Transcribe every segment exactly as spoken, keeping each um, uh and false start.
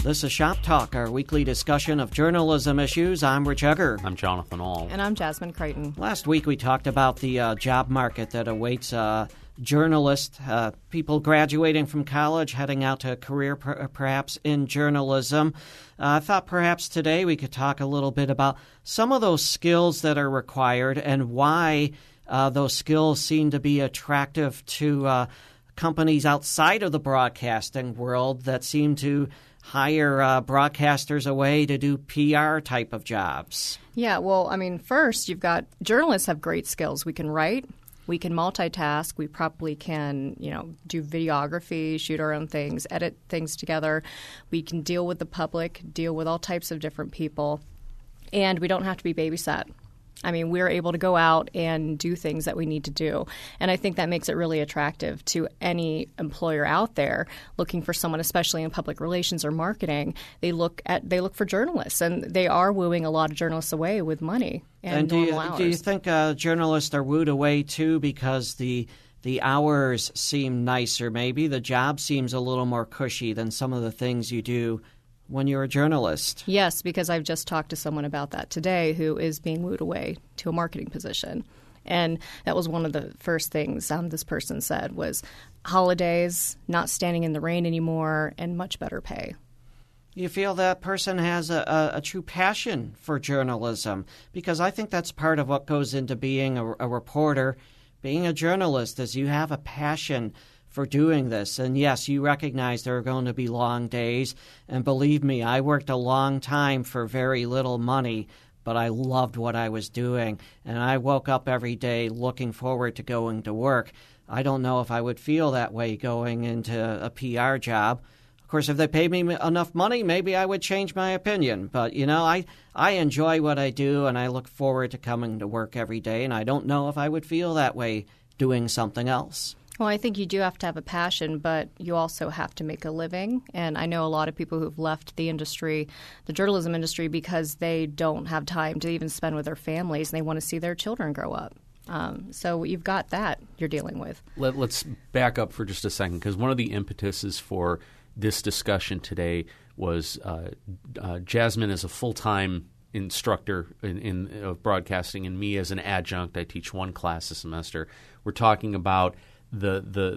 This is Shop Talk, our weekly discussion of journalism issues. I'm Rich Egger. I'm Jonathan Ahl. And I'm Jasmine Creighton. Last week we talked about the uh, job market that awaits uh, journalists, uh, people graduating from college, heading out to a career per- perhaps in journalism. Uh, I thought perhaps today we could talk a little bit about some of those skills that are required and why uh, those skills seem to be attractive to uh, companies outside of the broadcasting world that seem to hire uh, broadcasters away to do P R type of jobs. Yeah, well, I mean, first, you've got journalists have great skills. We can write, we can multitask, we probably can, you know, do videography, shoot our own things, edit things together. We can deal with the public, deal with all types of different people, and we don't have to be babysat. I mean, we're able to go out and do things that we need to do. And I think that makes it really attractive to any employer out there looking for someone, especially in public relations or marketing. They look at they look for journalists, and they are wooing a lot of journalists away with money and, and do normal you, hours. do you think uh, journalists are wooed away, too, because the the hours seem nicer maybe? The job seems a little more cushy than some of the things you do when you're a journalist? Yes, because I've just talked to someone about that today who is being wooed away to a marketing position. And that was one of the first things um, this person said was holidays, not standing in the rain anymore, and much better pay. You feel that person has a, a, a true passion for journalism? Because I think that's part of what goes into being a, a reporter, being a journalist, is you have a passion for doing this. And yes, you recognize there are going to be long days. And believe me, I worked a long time for very little money, but I loved what I was doing. And I woke up every day looking forward to going to work. I don't know if I would feel that way going into a P R job. Of course, if they paid me enough money, maybe I would change my opinion. But, you know, I, I enjoy what I do, and I look forward to coming to work every day. And I don't know if I would feel that way doing something else. Well, I think you do have to have a passion, but you also have to make a living. And I know a lot of people who've left the industry, the journalism industry, because they don't have time to even spend with their families and they want to see their children grow up. Um, so you've got that you're dealing with. Let, let's back up for just a second, because one of the impetuses for this discussion today was uh, uh, Jasmine is a full-time instructor in, in of broadcasting, and me as an adjunct. I teach one class a semester. We're talking about the the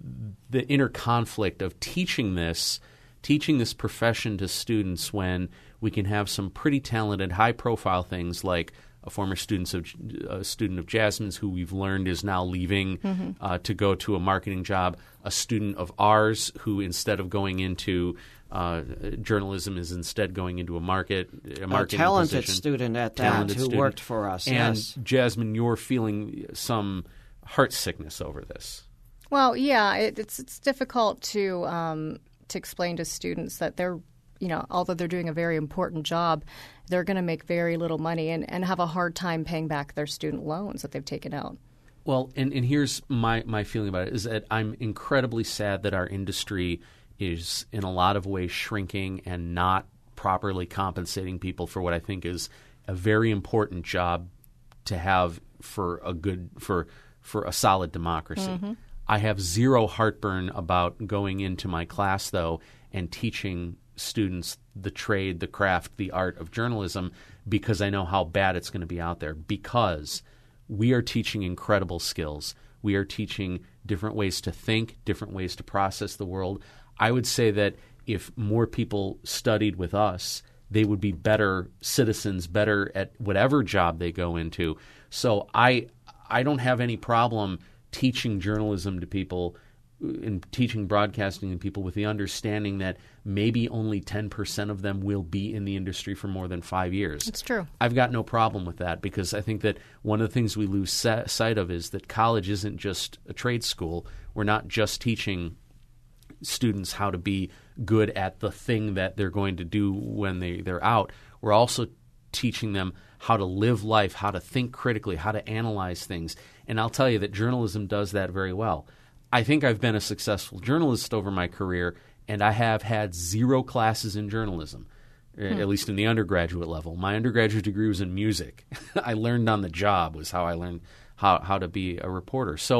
the inner conflict of teaching this teaching this profession to students when we can have some pretty talented, high-profile things like a former student of a student of Jasmine's who we've learned is now leaving mm-hmm. uh, to go to a marketing job, a student of ours who instead of going into uh, journalism is instead going into a market a marketing a talented position. student at that talented who student. worked for us. And yes. Jasmine, you're feeling some heart sickness over this. Well, yeah, it, it's it's difficult to um, to explain to students that they're, you know, although they're doing a very important job, they're going to make very little money and, and have a hard time paying back their student loans that they've taken out. Well, and, and here's my, my feeling about it is that I'm incredibly sad that our industry is in a lot of ways shrinking and not properly compensating people for what I think is a very important job to have for a good for for a solid democracy. Mm-hmm. I have zero heartburn about going into my class, though, and teaching students the trade, the craft, the art of journalism because I know how bad it's going to be out there, because we are teaching incredible skills. We are teaching different ways to think, different ways to process the world. I would say that if more people studied with us, they would be better citizens, better at whatever job they go into. So I I don't have any problem teaching journalism to people and teaching broadcasting to people with the understanding that maybe only ten percent of them will be in the industry for more than five years. It's true. I've got no problem with that, because I think that one of the things we lose sight of is that college isn't just a trade school. We're not just teaching students how to be good at the thing that they're going to do when they, they're out. We're also teaching them how to live life, how to think critically, how to analyze things. And I'll tell you that journalism does that very well. I think I've been a successful journalist over my career, and I have had zero classes in journalism, hmm. at least in the undergraduate level. My undergraduate degree was in music. I learned on the job was how I learned how, how to be a reporter. So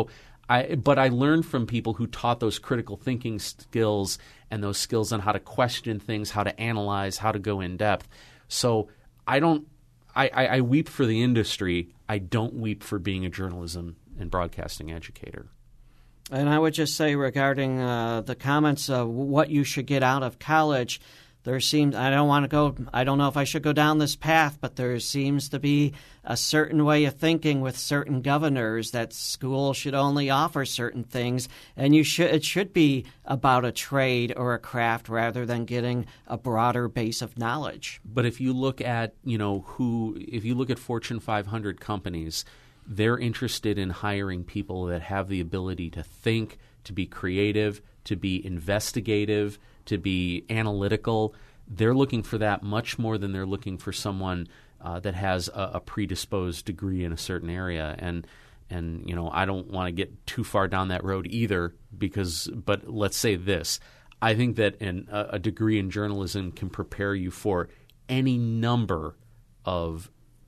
I, but I learned from people who taught those critical thinking skills and those skills on how to question things, how to analyze, how to go in depth. So I don't I, I, I weep for the industry. I don't weep for being a journalism and broadcasting educator. And I would just say regarding uh, the comments of what you should get out of college, there seems, I don't want to go, I don't know if I should go down this path, but there seems to be a certain way of thinking with certain governors that school should only offer certain things, and you should it should be about a trade or a craft rather than getting a broader base of knowledge. But if you look at, you know, who, if you look at Fortune five hundred companies, they're interested in hiring people that have the ability to think, to be creative, to be investigative, to be analytical. They're looking for that much more than they're looking for someone uh, that has a, a predisposed degree in a certain area. And and you know, I don't want to get too far down that road either. Because, but let's say this: I think that an, a, a degree in journalism can prepare you for any number of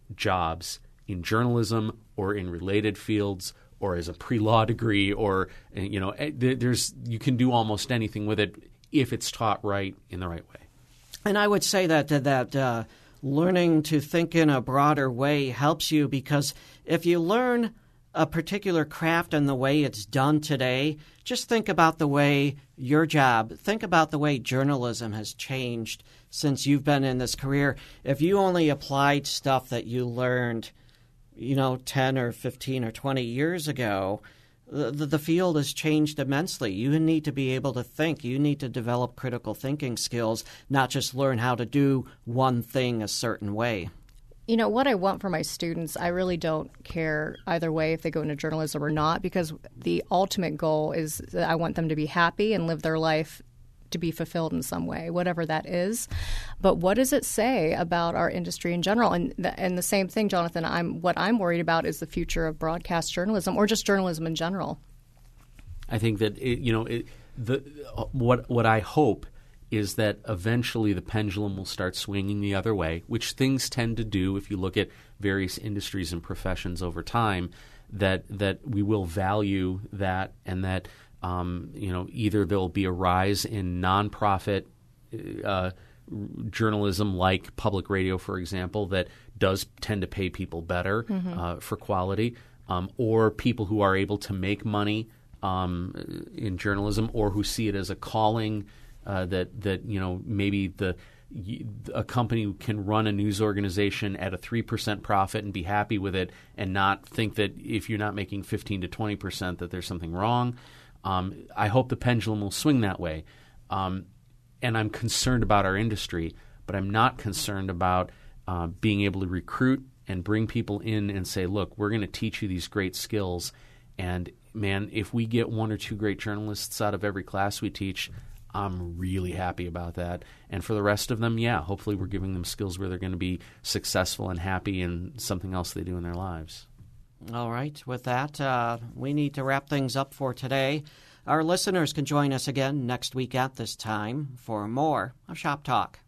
jobs in journalism or in related fields, or as a pre-law degree, or you know, there's you can do almost anything with it if it's taught right in the right way. And I would say that that uh, learning to think in a broader way helps you, because if you learn a particular craft and the way it's done today, just think about the way your job, think about the way journalism has changed since you've been in this career. If you only applied stuff that you learned, you know, ten or fifteen or twenty years ago, the, the field has changed immensely. You need to be able to think. You need to develop critical thinking skills, not just learn how to do one thing a certain way. You know, what I want for my students, I really don't care either way if they go into journalism or not, because the ultimate goal is that I want them to be happy and live their life to be fulfilled in some way, whatever that is. But what does it say about our industry in general? And the, and the same thing, Jonathan, I'm what I'm worried about is the future of broadcast journalism, or just journalism in general. I think that it, you know it, the what what I hope is that eventually the pendulum will start swinging the other way, which things tend to do if you look at various industries and professions over time. That that we will value that, and that um, you know either there will be a rise in nonprofit uh, journalism, like public radio, for example, that does tend to pay people better mm-hmm. uh, for quality, um, or people who are able to make money um, in journalism, or who see it as a calling. Uh, that that you know maybe the a company can run a news organization at a three percent profit and be happy with it, and not think that if you're not making fifteen to twenty percent that there's something wrong. Um, I hope the pendulum will swing that way, um, and I'm concerned about our industry, but I'm not concerned about uh, being able to recruit and bring people in and say, look, we're going to teach you these great skills, and man, if we get one or two great journalists out of every class we teach, I'm really happy about that. And for the rest of them, yeah, hopefully we're giving them skills where they're going to be successful and happy in something else they do in their lives. All right. With that, uh, we need to wrap things up for today. Our listeners can join us again next week at this time for more of Shop Talk.